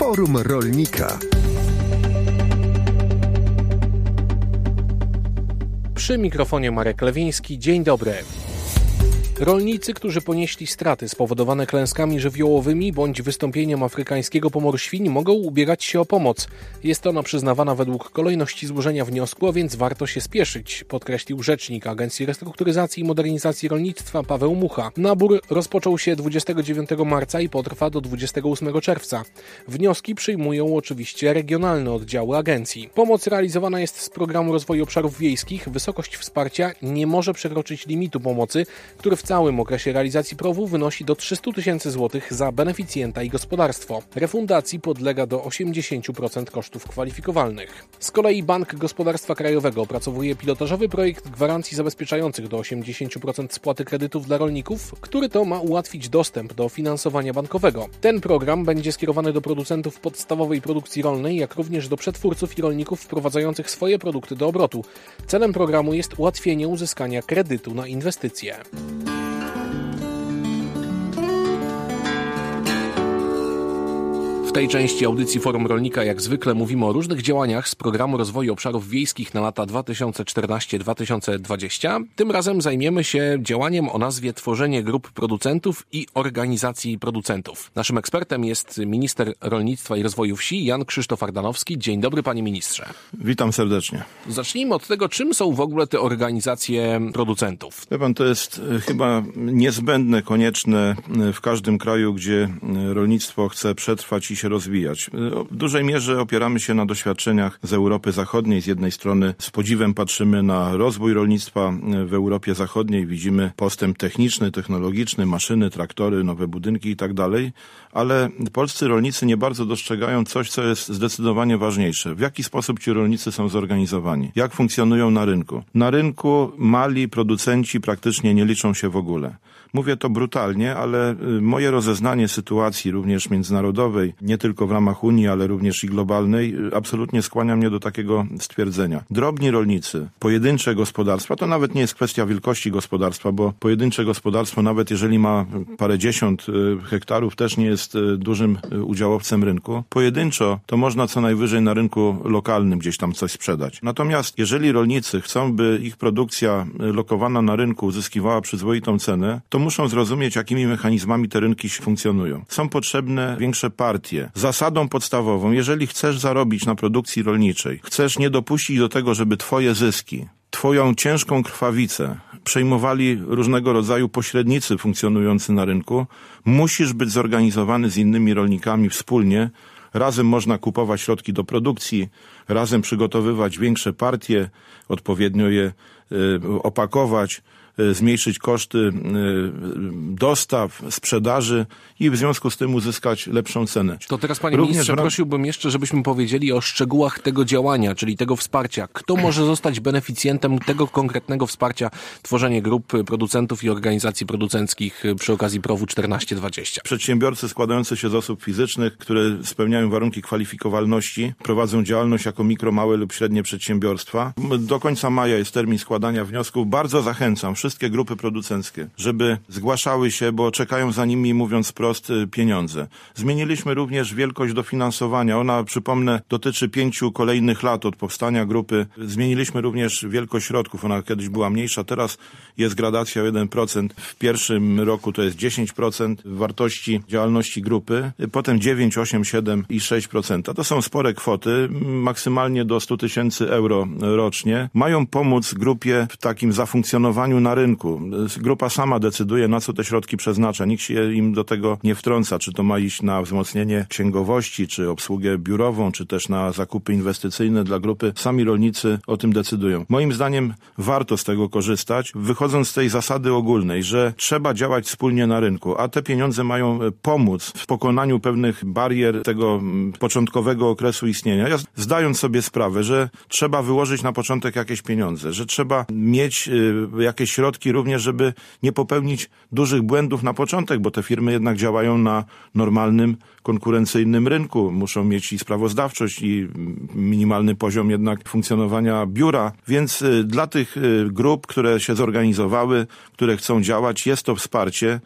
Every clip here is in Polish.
Forum Rolnika. Przy mikrofonie Marek Lewiński. Dzień dobry. Rolnicy, którzy ponieśli straty spowodowane klęskami żywiołowymi bądź wystąpieniem afrykańskiego pomoru świń, mogą ubiegać się o pomoc. Jest ona przyznawana według kolejności złożenia wniosku, a więc warto się spieszyć, podkreślił rzecznik Agencji Restrukturyzacji i Modernizacji Rolnictwa Paweł Mucha. Nabór rozpoczął się 29 marca i potrwa do 28 czerwca. Wnioski przyjmują oczywiście regionalne oddziały agencji. Pomoc realizowana jest z Programu Rozwoju Obszarów Wiejskich. Wysokość wsparcia nie może przekroczyć limitu pomocy, który w całym okresie realizacji PROW-u wynosi do 300 000 złotych za beneficjenta i gospodarstwo. Refundacji podlega do 80% kosztów kwalifikowalnych. Z kolei Bank Gospodarstwa Krajowego opracowuje pilotażowy projekt gwarancji zabezpieczających do 80% spłaty kredytów dla rolników, który to ma ułatwić dostęp do finansowania bankowego. Ten program będzie skierowany do producentów podstawowej produkcji rolnej, jak również do przetwórców i rolników wprowadzających swoje produkty do obrotu. Celem programu jest ułatwienie uzyskania kredytu na inwestycje. W tej części audycji Forum Rolnika jak zwykle mówimy o różnych działaniach z Programu Rozwoju Obszarów Wiejskich na lata 2014-2020. Tym razem zajmiemy się działaniem o nazwie Tworzenie Grup Producentów i Organizacji Producentów. Naszym ekspertem jest minister rolnictwa i rozwoju wsi Jan Krzysztof Ardanowski. Dzień dobry, panie ministrze. Witam serdecznie. Zacznijmy od tego, czym są w ogóle te organizacje producentów. Wie pan, to jest chyba niezbędne, konieczne w każdym kraju, gdzie rolnictwo chce przetrwać i się rozwijać. W dużej mierze opieramy się na doświadczeniach z Europy Zachodniej. Z jednej strony z podziwem patrzymy na rozwój rolnictwa w Europie Zachodniej. Widzimy postęp techniczny, technologiczny, maszyny, traktory, nowe budynki i tak dalej, ale polscy rolnicy nie bardzo dostrzegają coś, co jest zdecydowanie ważniejsze. W jaki sposób ci rolnicy są zorganizowani? Jak funkcjonują na rynku? Na rynku mali producenci praktycznie nie liczą się w ogóle. Mówię to brutalnie, ale moje rozeznanie sytuacji również międzynarodowej, nie tylko w ramach Unii, ale również i globalnej, absolutnie skłania mnie do takiego stwierdzenia. Drobni rolnicy, pojedyncze gospodarstwa, to nawet nie jest kwestia wielkości gospodarstwa, bo pojedyncze gospodarstwo, nawet jeżeli ma parędziesiąt hektarów, też nie jest dużym udziałowcem rynku. Pojedynczo to można co najwyżej na rynku lokalnym gdzieś tam coś sprzedać. Natomiast jeżeli rolnicy chcą, by ich produkcja lokowana na rynku uzyskiwała przyzwoitą cenę, to muszą zrozumieć, jakimi mechanizmami te rynki funkcjonują. Są potrzebne większe partie. Zasadą podstawową, jeżeli chcesz zarobić na produkcji rolniczej, chcesz nie dopuścić do tego, żeby twoje zyski, twoją ciężką krwawicę przejmowali różnego rodzaju pośrednicy funkcjonujący na rynku, musisz być zorganizowany z innymi rolnikami wspólnie. Razem można kupować środki do produkcji, razem przygotowywać większe partie, odpowiednio je opakować, zmniejszyć koszty dostaw, sprzedaży i w związku z tym uzyskać lepszą cenę. To teraz, panie ministrze, prosiłbym jeszcze, żebyśmy powiedzieli o szczegółach tego działania, czyli tego wsparcia. Kto może zostać beneficjentem tego konkretnego wsparcia, tworzenie grup producentów i organizacji producenckich przy okazji PROW-u 14-20? Przedsiębiorcy składający się z osób fizycznych, które spełniają warunki kwalifikowalności, prowadzą działalność jako mikro, małe lub średnie przedsiębiorstwa. Do końca maja jest termin składania wniosków. Bardzo zachęcam wszystkie grupy producenckie, żeby zgłaszały się, bo czekają za nimi, mówiąc wprost, pieniądze. Zmieniliśmy również wielkość dofinansowania. Ona, przypomnę, dotyczy 5 kolejnych lat od powstania grupy. Zmieniliśmy również wielkość środków. Ona kiedyś była mniejsza, teraz jest gradacja o 1%. W pierwszym roku to jest 10% wartości działalności grupy, potem 9, 8, 7 i 6%. To są spore kwoty, maksymalnie do 100 000 euro rocznie. Mają pomóc grupie w takim zafunkcjonowaniu na rynku. Grupa sama decyduje, na co te środki przeznacza. Nikt się im do tego nie wtrąca, czy to ma iść na wzmocnienie księgowości, czy obsługę biurową, czy też na zakupy inwestycyjne dla grupy. Sami rolnicy o tym decydują. Moim zdaniem warto z tego korzystać, wychodząc z tej zasady ogólnej, że trzeba działać wspólnie na rynku, a te pieniądze mają pomóc w pokonaniu pewnych barier tego początkowego okresu istnienia. Ja zdając sobie sprawę, że trzeba wyłożyć na początek jakieś pieniądze, że trzeba mieć jakieś środki również, żeby nie popełnić dużych błędów na początek, bo te firmy jednak działają na normalnym, konkurencyjnym rynku. Muszą mieć i sprawozdawczość, i minimalny poziom jednak funkcjonowania biura. Więc dla tych grup, które się zorganizowały, które chcą działać, jest to wsparcie.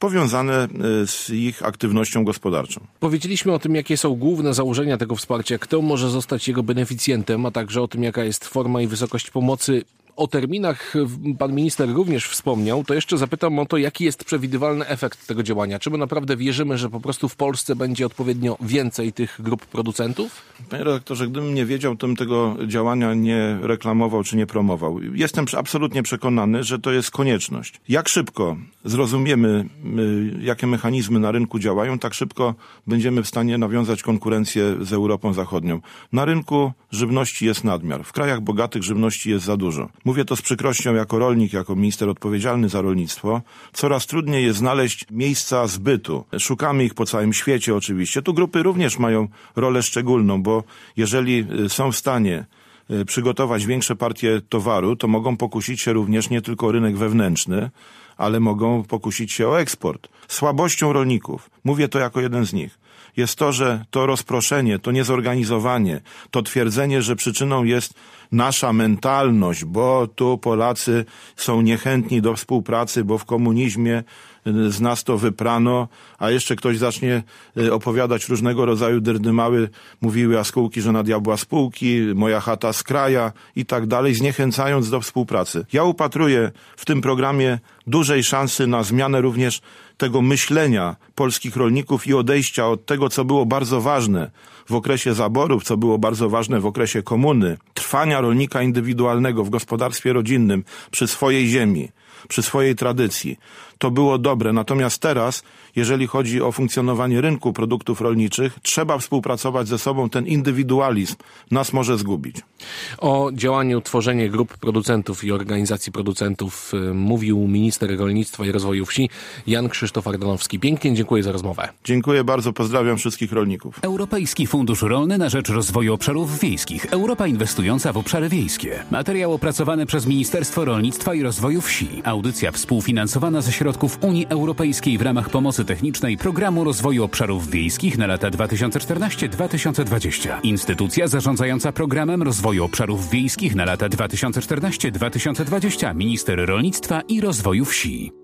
powiązane z ich aktywnością gospodarczą. Powiedzieliśmy o tym, jakie są główne założenia tego wsparcia, kto może zostać jego beneficjentem, a także o tym, jaka jest forma i wysokość pomocy. O terminach pan minister również wspomniał, to jeszcze zapytam o to, jaki jest przewidywalny efekt tego działania. Czy my naprawdę wierzymy, że po prostu w Polsce będzie odpowiednio więcej tych grup producentów? Panie redaktorze, gdybym nie wiedział, to bym tego działania nie reklamował czy nie promował. Jestem absolutnie przekonany, że to jest konieczność. Jak szybko zrozumiemy, jakie mechanizmy na rynku działają, tak szybko będziemy w stanie nawiązać konkurencję z Europą Zachodnią. Na rynku żywności jest nadmiar. W krajach bogatych żywności jest za dużo. Mówię to z przykrością jako rolnik, jako minister odpowiedzialny za rolnictwo. Coraz trudniej jest znaleźć miejsca zbytu. Szukamy ich po całym świecie oczywiście. Tu grupy również mają rolę szczególną, bo jeżeli są w stanie przygotować większe partie towaru, to mogą pokusić się również nie tylko o rynek wewnętrzny, ale mogą pokusić się o eksport. Słabością rolników, mówię to jako jeden z nich, jest to, że to rozproszenie, to niezorganizowanie, to twierdzenie, że przyczyną jest nasza mentalność, bo tu Polacy są niechętni do współpracy, bo w komunizmie z nas to wyprano, a jeszcze ktoś zacznie opowiadać różnego rodzaju dyrdymały, mówiły jaskółki, że na diabła spółki, moja chata z kraja i tak dalej, zniechęcając do współpracy. Ja upatruję w tym programie dużej szansy na zmianę również tego myślenia polskich rolników i odejścia od tego, co było bardzo ważne w okresie zaborów, co było bardzo ważne w okresie komuny, trwania rolnika indywidualnego w gospodarstwie rodzinnym przy swojej ziemi, przy swojej tradycji. To było dobre. Natomiast teraz, jeżeli chodzi o funkcjonowanie rynku produktów rolniczych, trzeba współpracować ze sobą. Ten indywidualizm nas może zgubić. O działaniu, tworzeniu grup producentów i organizacji producentów mówił minister rolnictwa i rozwoju wsi Jan Krzysztof Ardanowski. Pięknie dziękuję za rozmowę. Dziękuję bardzo, pozdrawiam wszystkich rolników. Europejski Fundusz Rolny na rzecz Rozwoju Obszarów Wiejskich. Europa inwestująca w obszary wiejskie. Materiał opracowany przez Ministerstwo Rolnictwa i Rozwoju Wsi. Audycja współfinansowana ze środków Unii Europejskiej w ramach pomocy technicznej Programu Rozwoju Obszarów Wiejskich na lata 2014-2020. Instytucja zarządzająca Programem Rozwoju Obszarów Wiejskich na lata 2014-2020. Minister Rolnictwa i Rozwoju Wsi.